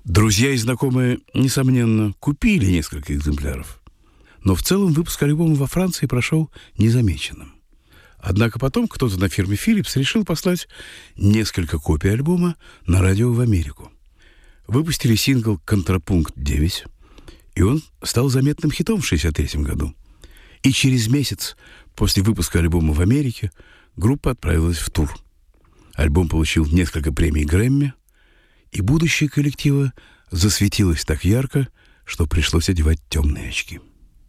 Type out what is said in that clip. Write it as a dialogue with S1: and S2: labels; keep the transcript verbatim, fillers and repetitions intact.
S1: Друзья и знакомые, несомненно, купили несколько экземпляров, но в целом выпуск альбома во Франции прошел незамеченным. Однако потом кто-то на фирме Philips решил послать несколько копий альбома на радио в Америку. Выпустили сингл «Контрапункт девять», и он стал заметным хитом в шестьдесят третьем году. И через месяц после выпуска альбома в Америке группа отправилась в тур. Альбом получил несколько премий Грэмми, и будущее коллектива засветилось так ярко, что пришлось одевать темные очки.